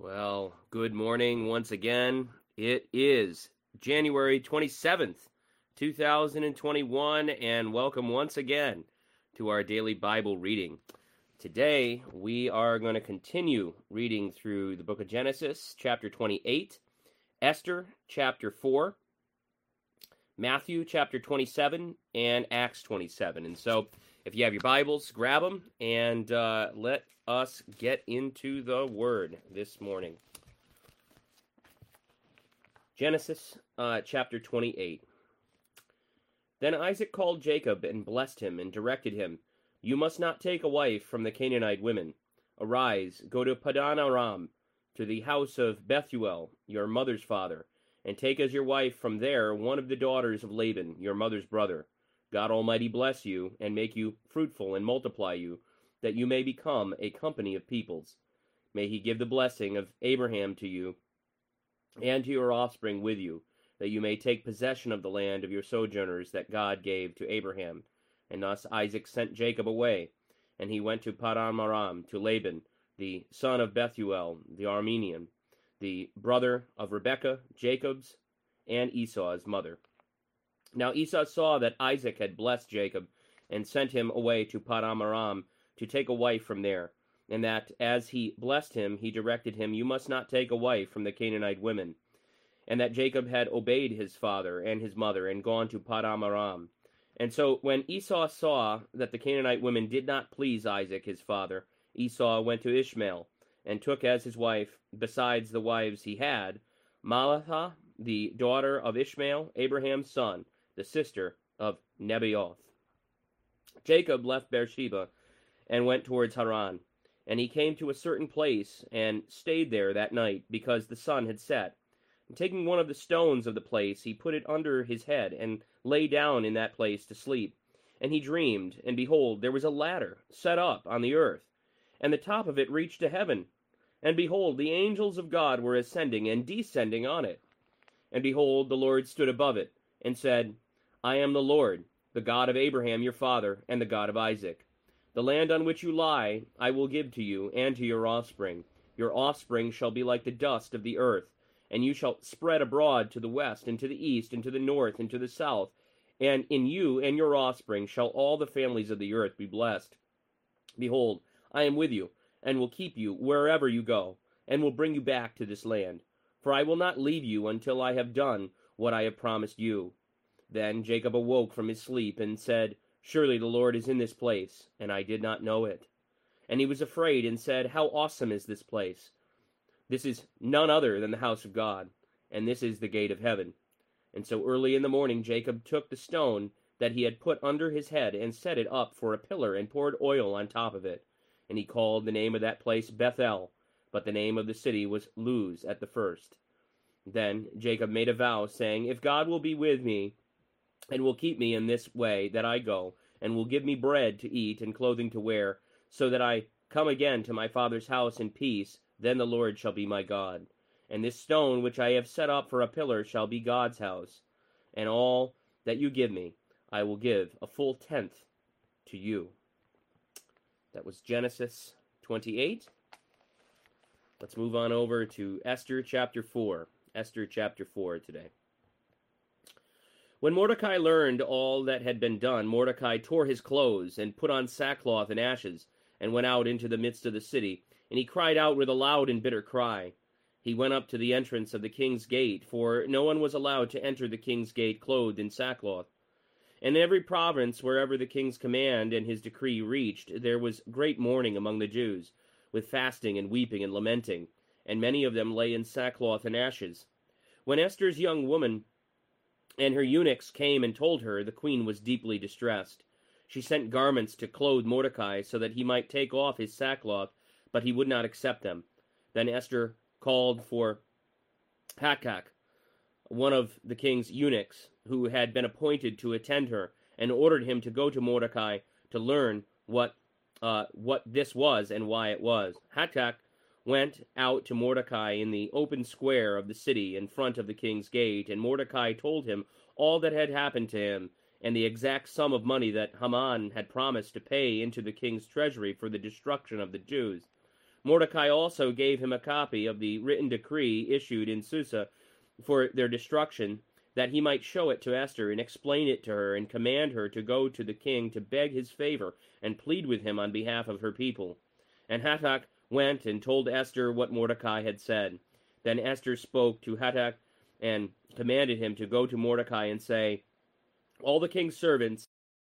Well, good morning once again. It is January 27th, 2021, and welcome once again to our daily Bible reading. Today, we are going to continue reading through the book of Genesis, chapter 28, Esther, chapter 4, Matthew, chapter 27, and Acts 27. And so, if you have your Bibles, grab them, and let us get into the Word this morning. Genesis chapter 28. Then Isaac called Jacob and blessed him and directed him, "You must not take a wife from the Canaanite women. Arise, go to Padan Aram, to the house of Bethuel, your mother's father, and take as your wife from there one of the daughters of Laban, your mother's brother. God Almighty bless you, and make you fruitful, and multiply you, that you may become a company of peoples. May he give the blessing of Abraham to you, and to your offspring with you, that you may take possession of the land of your sojourners that God gave to Abraham." And thus Isaac sent Jacob away, and he went to Padan Aram, to Laban, the son of Bethuel, the Aramean, the brother of Rebekah, Jacob's, and Esau's mother. Now Esau saw that Isaac had blessed Jacob, and sent him away to Padan Aram to take a wife from there, and that as he blessed him, he directed him, "You must not take a wife from the Canaanite women," and that Jacob had obeyed his father and his mother, and gone to Padan Aram. And so when Esau saw that the Canaanite women did not please Isaac his father, Esau went to Ishmael, and took as his wife, besides the wives he had, Mahalath, the daughter of Ishmael, Abraham's son, the sister of Nebaioth. Jacob left Beersheba, and went towards Haran. And he came to a certain place, and stayed there that night, because the sun had set. And taking one of the stones of the place, he put it under his head, and lay down in that place to sleep. And he dreamed, and behold, there was a ladder set up on the earth, and the top of it reached to heaven. And behold, the angels of God were ascending and descending on it. And behold, the Lord stood above it, and said, "I am the Lord, the God of Abraham your father, and the God of Isaac. The land on which you lie I will give to you, and to your offspring. Your offspring shall be like the dust of the earth, and you shall spread abroad to the west, and to the east, and to the north, and to the south. And in you and your offspring shall all the families of the earth be blessed. Behold, I am with you, and will keep you wherever you go, and will bring you back to this land. For I will not leave you until I have done what I have promised you." Then Jacob awoke from his sleep, and said, "Surely the Lord is in this place, and I did not know it." And he was afraid, and said, "How awesome is this place! This is none other than the house of God, and this is the gate of heaven." And so early in the morning Jacob took the stone that he had put under his head, and set it up for a pillar, and poured oil on top of it. And he called the name of that place Bethel, but the name of the city was Luz at the first. Then Jacob made a vow, saying, "If God will be with me, and will keep me in this way that I go, and will give me bread to eat and clothing to wear, so that I come again to my father's house in peace, then the Lord shall be my God. And this stone which I have set up for a pillar shall be God's house. And all that you give me, I will give a full tenth to you." That was Genesis 28. Let's move on over to Esther chapter 4. Esther chapter 4 today. When Mordecai learned all that had been done, Mordecai tore his clothes, and put on sackcloth and ashes, and went out into the midst of the city, and he cried out with a loud and bitter cry. He went up to the entrance of the king's gate, for no one was allowed to enter the king's gate clothed in sackcloth. And in every province, wherever the king's command and his decree reached, there was great mourning among the Jews, with fasting and weeping and lamenting, and many of them lay in sackcloth and ashes. When Esther's young woman and her eunuchs came and told her, the queen was deeply distressed. She sent garments to clothe Mordecai, so that he might take off his sackcloth, but he would not accept them. Then Esther called for Hathach, one of the king's eunuchs, who had been appointed to attend her, and ordered him to go to Mordecai to learn what this was and why it was. Hathach went out to Mordecai in the open square of the city in front of the king's gate, and Mordecai told him all that had happened to him, and the exact sum of money that Haman had promised to pay into the king's treasury for the destruction of the Jews. Mordecai also gave him a copy of the written decree issued in Susa for their destruction, that he might show it to Esther, and explain it to her, and command her to go to the king to beg his favor, and plead with him on behalf of her people. And Hatach went and told Esther what Mordecai had said. Then Esther spoke to Hatach, and commanded him to go to Mordecai and say, all the king's servants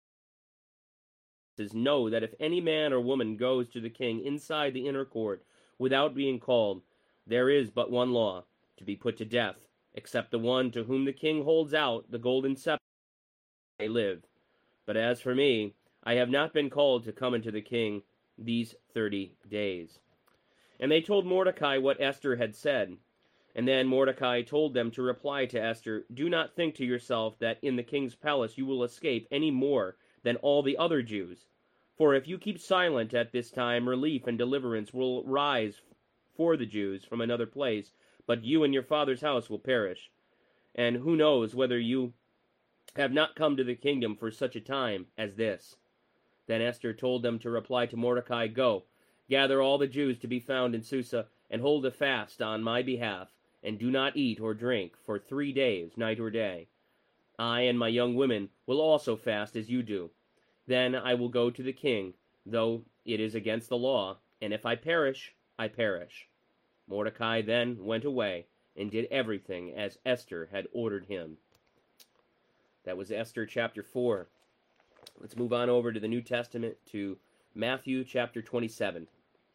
know that if any man or woman goes to the king inside the inner court without being called, there is but one law, to be put to death, except the one to whom the king holds out the golden scepter may live. But as for me, I have not been called to come into the king these 30 days. And they told Mordecai what Esther had said. And then Mordecai told them to reply to Esther, do not think to yourself that in the king's palace you will escape any more than all the other Jews. For if you keep silent at this time, relief and deliverance will rise for the Jews from another place, but you and your father's house will perish. And who knows whether you have not come to the kingdom for such a time as this. Then Esther told them to reply to Mordecai, go, gather all the Jews to be found in Susa, and hold a fast on my behalf, and do not eat or drink for 3 days, night or day. I and my young women will also fast as you do. Then I will go to the king, though it is against the law, and if I perish, I perish. Mordecai then went away, and did everything as Esther had ordered him. That was Esther chapter 4. Let's move on over to the New Testament, to Matthew chapter 27.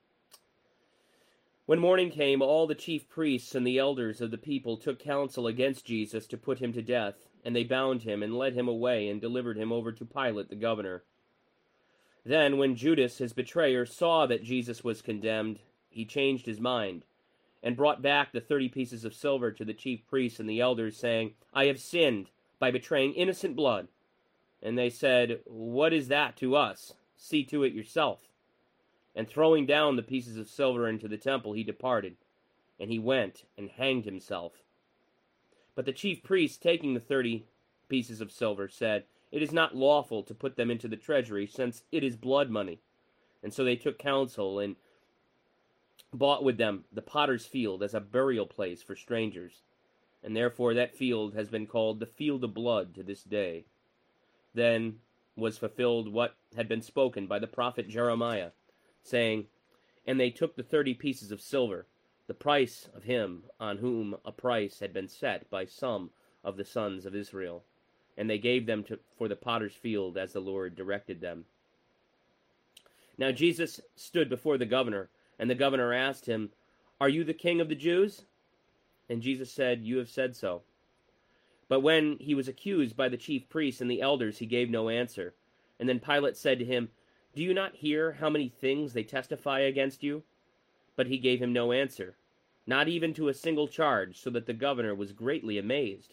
When morning came, all the chief priests and the elders of the people took counsel against Jesus to put him to death, and they bound him and led him away and delivered him over to Pilate the governor. Then, when Judas his betrayer saw that Jesus was condemned, he changed his mind, and brought back the 30 pieces of silver to the chief priests and the elders, saying, I have sinned by betraying innocent blood. And they said, what is that to us? See to it yourself. And throwing down the pieces of silver into the temple, he departed, and he went and hanged himself. But the chief priests, taking the 30 pieces of silver, said, it is not lawful to put them into the treasury, since it is blood money. And so they took counsel, and bought with them the potter's field as a burial place for strangers. And therefore that field has been called the field of blood to this day. Then was fulfilled what had been spoken by the prophet Jeremiah, saying, and they took the 30 pieces of silver, the price of him on whom a price had been set by some of the sons of Israel, and they gave them for the potter's field as the Lord directed them. Now Jesus stood before the governor, and the governor asked him, are you the king of the Jews? And Jesus said, you have said so. But when he was accused by the chief priests and the elders, he gave no answer. And then Pilate said to him, do you not hear how many things they testify against you? But he gave him no answer, not even to a single charge, so that the governor was greatly amazed.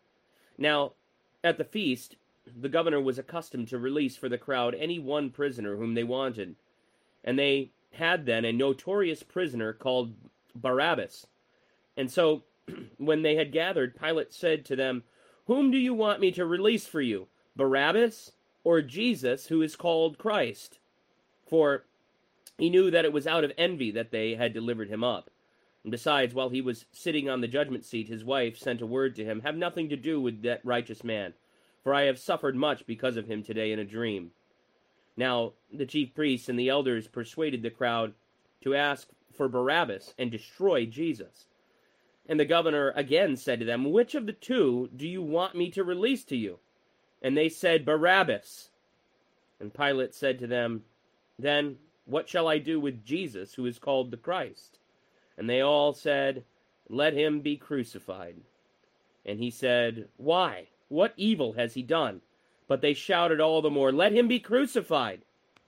Now, at the feast, the governor was accustomed to release for the crowd any one prisoner whom they wanted. And they had then a notorious prisoner called Barabbas. And so, when they had gathered, Pilate said to them, whom do you want me to release for you, Barabbas or Jesus, who is called Christ? For he knew that it was out of envy that they had delivered him up. And besides, while he was sitting on the judgment seat, his wife sent a word to him, have nothing to do with that righteous man, for I have suffered much because of him today in a dream. Now the chief priests and the elders persuaded the crowd to ask for Barabbas and destroy Jesus. And the governor again said to them, which of the two do you want me to release to you? And they said, Barabbas. And Pilate said to them, then what shall I do with Jesus, who is called the Christ? And they all said, let him be crucified. And he said, why? What evil has he done? But they shouted all the more, let him be crucified.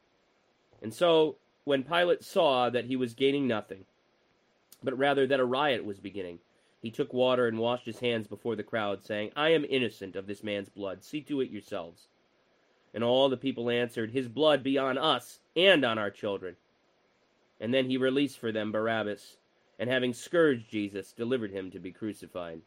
And so, when Pilate saw that he was gaining nothing, but rather that a riot was beginning, he took water and washed his hands before the crowd, saying, I am innocent of this man's blood. See to it yourselves. And all the people answered, his blood be on us and on our children. And then he released for them Barabbas, and having scourged Jesus, delivered him to be crucified.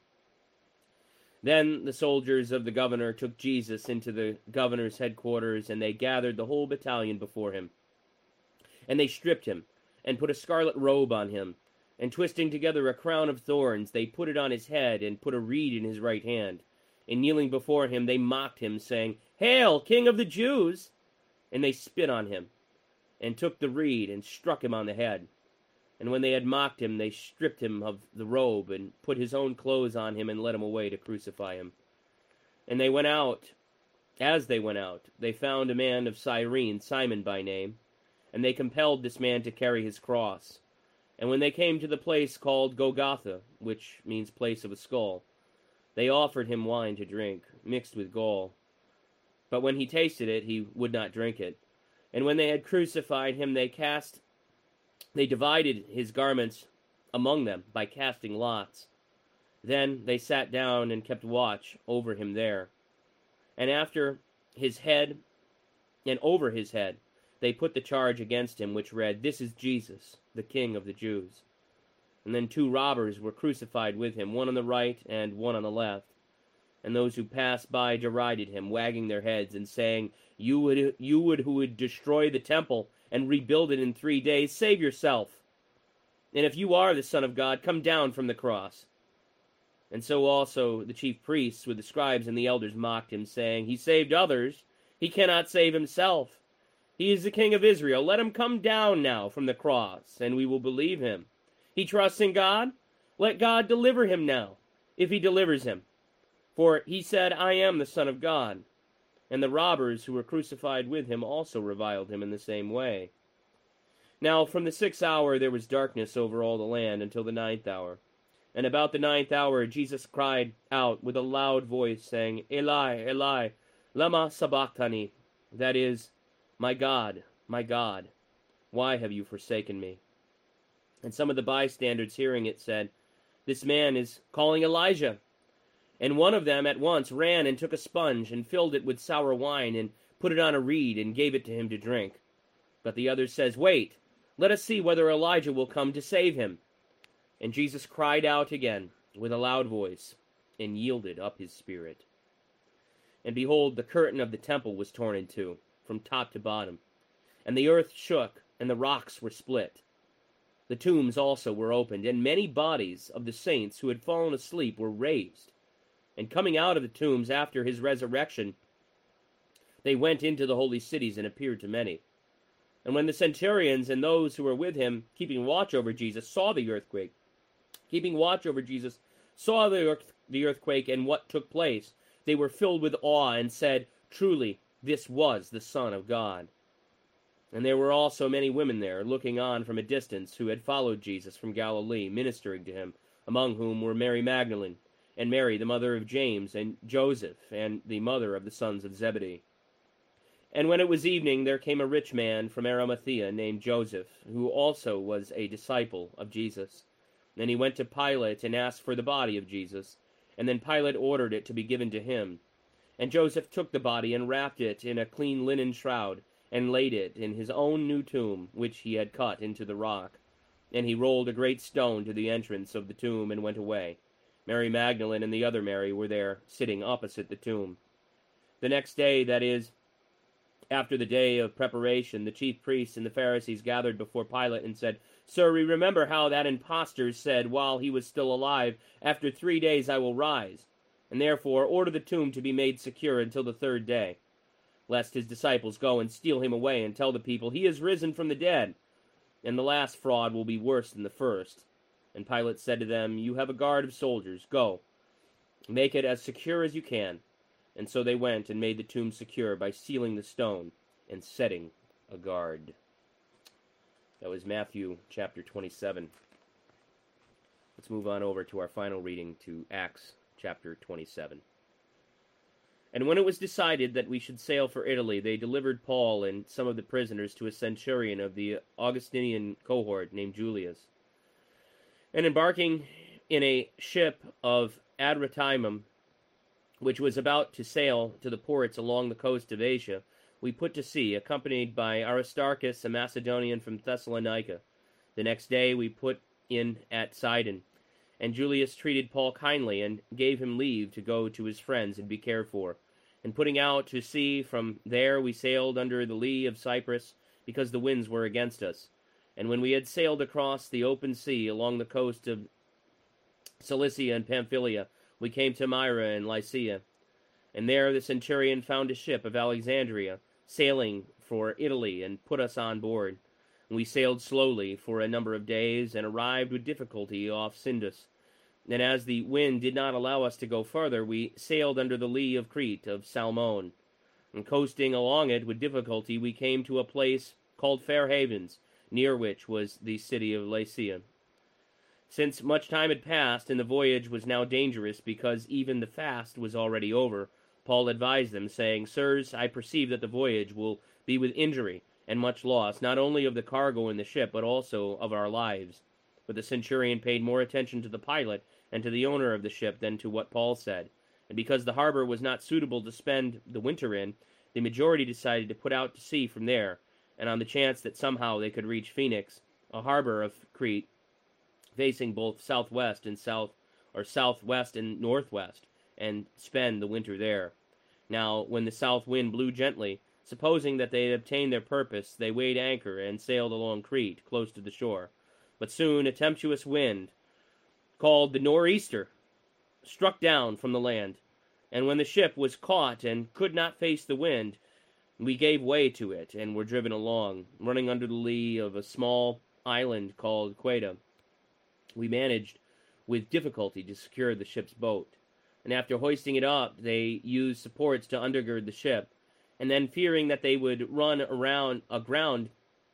Then the soldiers of the governor took Jesus into the governor's headquarters, and they gathered the whole battalion before him. And they stripped him, and put a scarlet robe on him. And twisting together a crown of thorns, they put it on his head, and put a reed in his right hand. And kneeling before him, they mocked him, saying, Hail, King of the Jews! And they spit on him, and took the reed, and struck him on the head. And when they had mocked him, they stripped him of the robe, and put his own clothes on him, and led him away to crucify him. And they went out. As they went out, they found a man of Cyrene, Simon by name, and they compelled this man to carry his cross. And when they came to the place called Golgotha, which means place of a skull, they offered him wine to drink, mixed with gall. But when he tasted it, he would not drink it. And when they had crucified him, they divided his garments among them by casting lots. Then they sat down and kept watch over him there. And after his head, and over his head, they put the charge against him, which read, This is Jesus, the King of the Jews. And then 2 robbers were crucified with him, one on the right and one on the left. And those who passed by derided him, wagging their heads and saying, You who would destroy the temple and rebuild it in 3 days, save yourself. And if you are the Son of God, come down from the cross. And so also the chief priests with the scribes and the elders mocked him, saying, He saved others, he cannot save himself. He is the King of Israel. Let him come down now from the cross, and we will believe him. He trusts in God. Let God deliver him now, if he delivers him. For he said, I am the Son of God. And the robbers who were crucified with him also reviled him in the same way. Now from the 6th hour there was darkness over all the land until the 9th hour. And about the 9th hour Jesus cried out with a loud voice, saying, Eli, Eli, lama sabachthani, that is, my God, why have you forsaken me? And some of the bystanders hearing it said, This man is calling Elijah. And one of them at once ran and took a sponge and filled it with sour wine and put it on a reed and gave it to him to drink. But the other says, Wait, let us see whether Elijah will come to save him. And Jesus cried out again with a loud voice and yielded up his spirit. And behold, the curtain of the temple was torn in two, from top to bottom, and the earth shook, and the rocks were split. The tombs also were opened, and many bodies of the saints who had fallen asleep were raised. And coming out of the tombs after his resurrection, they went into the holy cities and appeared to many. And when the centurions and those who were with him, keeping watch over Jesus, saw the earthquake and what took place, they were filled with awe and said, Truly, this was the Son of God. And there were also many women there, looking on from a distance, who had followed Jesus from Galilee, ministering to him, among whom were Mary Magdalene, and Mary the mother of James, and Joseph, and the mother of the sons of Zebedee. And when it was evening, there came a rich man from Arimathea, named Joseph, who also was a disciple of Jesus. And he went to Pilate and asked for the body of Jesus, and then Pilate ordered it to be given to him. And Joseph took the body and wrapped it in a clean linen shroud, and laid it in his own new tomb, which he had cut into the rock. And he rolled a great stone to the entrance of the tomb, and went away. Mary Magdalene and the other Mary were there, sitting opposite the tomb. The next day, that is, after the day of preparation, the chief priests and the Pharisees gathered before Pilate and said, Sir, we remember how that impostor said, while he was still alive, After 3 days I will rise. And therefore order the tomb to be made secure until the 3rd day, lest his disciples go and steal him away and tell the people, He is risen from the dead. And the last fraud will be worse than the first. And Pilate said to them, You have a guard of soldiers. Go, make it as secure as you can. And so they went and made the tomb secure by sealing the stone and setting a guard. That was Matthew chapter 27. Let's move on over to our final reading, to Acts chapter 27. And when it was decided that we should sail for Italy, they delivered Paul and some of the prisoners to a centurion of the Augustinian cohort named Julius. And embarking in a ship of Adramyttium, which was about to sail to the ports along the coast of Asia, we put to sea, accompanied by Aristarchus, a Macedonian from Thessalonica. The next day we put in at Sidon, and Julius treated Paul kindly, and gave him leave to go to his friends and be cared for. And putting out to sea from there, we sailed under the lee of Cyprus, because the winds were against us. And when we had sailed across the open sea along the coast of Cilicia and Pamphylia, we came to Myra and Lycia. And there the centurion found a ship of Alexandria, sailing for Italy, and put us on board. We sailed slowly for a number of days, and arrived with difficulty off Sindus. And as the wind did not allow us to go further, we sailed under the lee of Crete of Salmone. And coasting along it with difficulty, we came to a place called Fair Havens, near which was the city of Lasea. Since much time had passed, and the voyage was now dangerous, because even the fast was already over, Paul advised them, saying, Sirs, I perceive that the voyage will be with injury and much loss, not only of the cargo in the ship, but also of our lives. But the centurion paid more attention to the pilot and to the owner of the ship than to what Paul said. And because the harbor was not suitable to spend the winter in, the majority decided to put out to sea from there, and on the chance that somehow they could reach Phoenix, a harbor of Crete, facing both southwest and southwest and northwest, and spend the winter there. Now, when the south wind blew gently, supposing that they had obtained their purpose, they weighed anchor and sailed along Crete, close to the shore. But soon a tempestuous wind, called the nor'easter, struck down from the land, and when the ship was caught and could not face the wind, we gave way to it, and were driven along, running under the lee of a small island called Queta. We managed with difficulty to secure the ship's boat, and after hoisting it up, they used supports to undergird the ship, and then fearing that they would run aground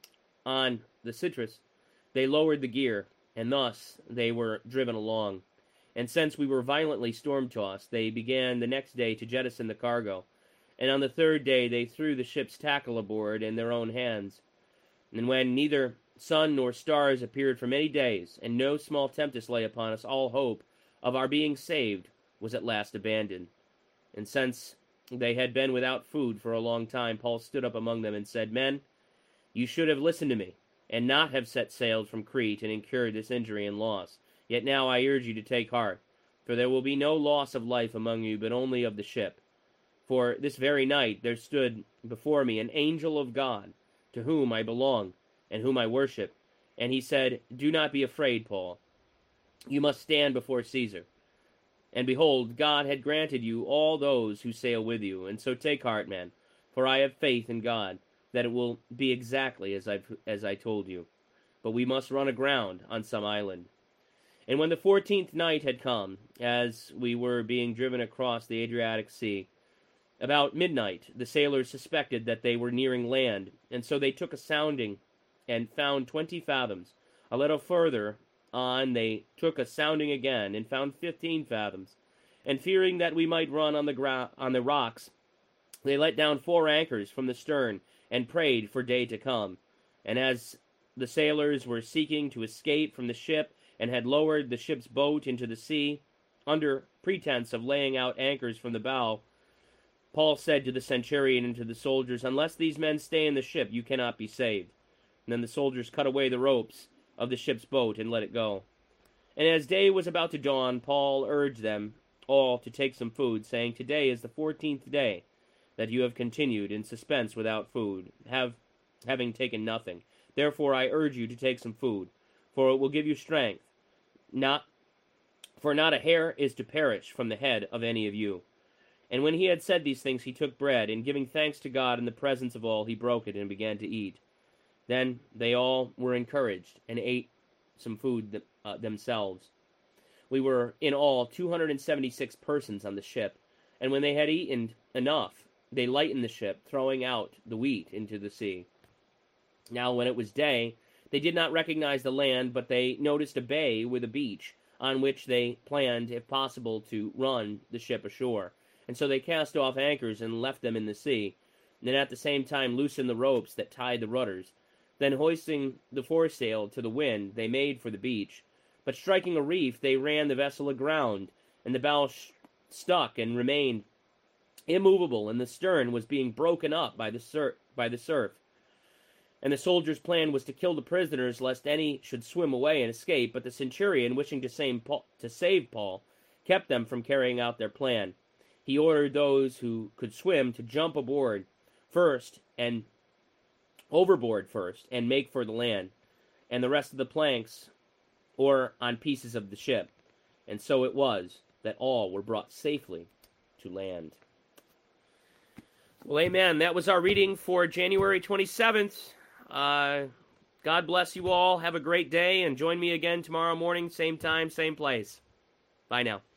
on the citrus, they lowered the gear, and thus they were driven along. And since we were violently storm-tossed, they began the next day to jettison the cargo, and on the third day they threw the ship's tackle aboard in their own hands. And when neither sun nor stars appeared for many days, and no small tempest lay upon us, all hope of our being saved was at last abandoned. And since they had been without food for a long time, Paul stood up among them and said, Men, you should have listened to me, and not have set sail from Crete and incurred this injury and loss. Yet now I urge you to take heart, for there will be no loss of life among you, but only of the ship. For this very night there stood before me an angel of God, to whom I belong, and whom I worship. And he said, Do not be afraid, Paul. You must stand before Caesar. And behold, God had granted you all those who sail with you. And so take heart, men, for I have faith in God, that it will be exactly as I told you. But we must run aground on some island. And when the 14th night had come, as we were being driven across the Adriatic Sea, about midnight the sailors suspected that they were nearing land, and so they took a sounding, and found 20 fathoms. A little further on they took a sounding again, and found 15 fathoms. And fearing that we might run on the rocks, they let down 4 anchors from the stern, and prayed for day to come. And as the sailors were seeking to escape from the ship, and had lowered the ship's boat into the sea, under pretense of laying out anchors from the bow, Paul said to the centurion and to the soldiers, Unless these men stay in the ship, you cannot be saved. And then the soldiers cut away the ropes of the ship's boat and let it go. And as day was about to dawn, Paul urged them all to take some food, saying, Today is the 14th day that you have continued in suspense without food, having taken nothing. Therefore I urge you to take some food, for it will give you strength. For not a hair is to perish from the head of any of you. And when he had said these things, he took bread, and giving thanks to God in the presence of all, he broke it and began to eat. Then they all were encouraged, and ate some food themselves. We were in all 276 persons on the ship, and when they had eaten enough, they lightened the ship, throwing out the wheat into the sea. Now when it was day, they did not recognize the land, but they noticed a bay with a beach, on which they planned, if possible, to run the ship ashore. And so they cast off anchors and left them in the sea, and at the same time loosened the ropes that tied the rudders. Then hoisting the foresail to the wind, they made for the beach. But striking a reef, they ran the vessel aground, and the bow stuck and remained immovable, and the stern was being broken up by the surf. And the soldiers' plan was to kill the prisoners, lest any should swim away and escape. But the centurion, wishing to save Paul, kept them from carrying out their plan. He ordered those who could swim to jump overboard first, and make for the land. and the rest of the planks, or on pieces of the ship. And so it was that all were brought safely to land. Well, amen. That was our reading for January 27th. God bless you all. Have a great day, and join me again tomorrow morning, same time, same place. Bye now.